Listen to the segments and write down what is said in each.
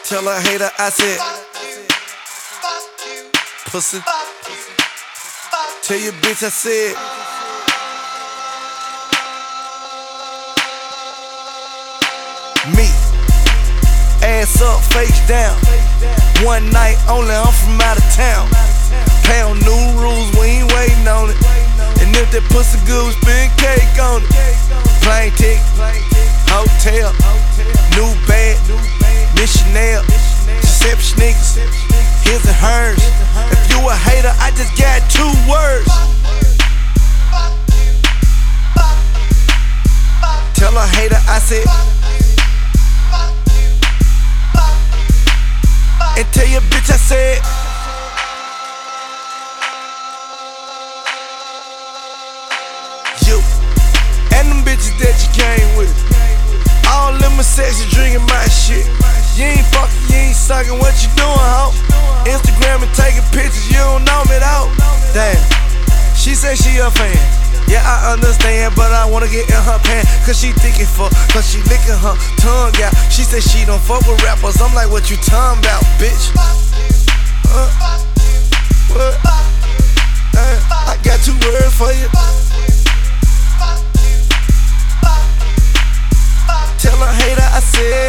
Tell a hater I said, pussy. Tell your bitch I said, me. Ass up, face down. One night only, I'm from out of town. Pound new rules, we ain't waiting on it. And if that pussy good, we spin cake on it. Plane ticket, hotel, new bag, missionary, deception niggas, his and hers. If you a hater, I just got 2 words. Tell a hater I said, and tell your bitch I said, you and them bitches that you came with, all them are sexy drinking my shit. You ain't fucking, you ain't sucking, what you doing, ho? Instagram and taking pictures, you don't know me though. Damn, she say she a fan. Yeah, I understand, but I wanna get in her pants. Cause she thinking fuck, cause she licking her tongue out. She said she don't fuck with rappers, I'm like, what you talking about, bitch? What? I got 2 words for you. Tell a hater I said,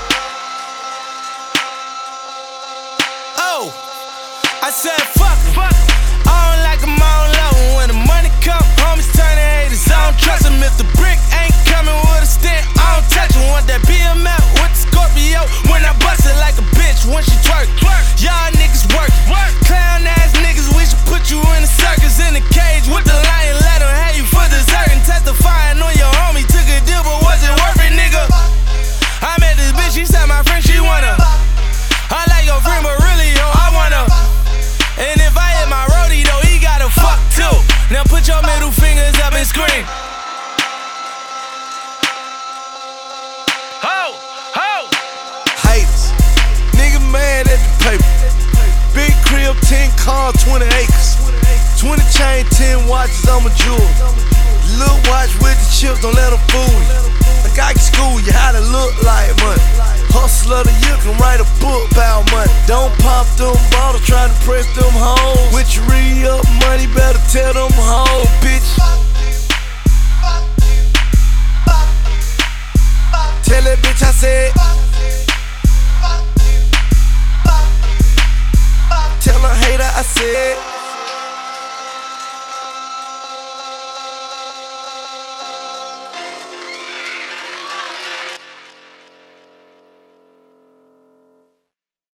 oh, I said fuck em. I don't like them, I don't love them. When the money come, homies turn to haters, I don't trust them. If the brick ain't coming with a stick, I don't touch them. Want that BMF with the Scorpio, when I bust it like a bitch when she twerk. Y'all niggas work. Clown ass niggas, we should put you in a circus, in a cage with the lion, let them have you for dessert. And testifying on your homie, took a deal, but was it worth it, nigga? I met this bitch, she said my friend, she wanna. I like your friend, but really, yo, I wanna. And if I hit my roadie, though, he gotta fuck too. Now put your middle fingers up and scream. Ho, ho. haters, nigga mad at the paper. Big crib, 10 cars, 20 acres. 20 chain, 10 watches, I'm a jewel. Little watch with the chips, don't let them fool you. Like I can school you how to look like money. Hustler the year can write a book about money. Don't pop them bottles, try to press them hoes. With your re-up money, better tell them hoes, bitch. Tell that bitch I said,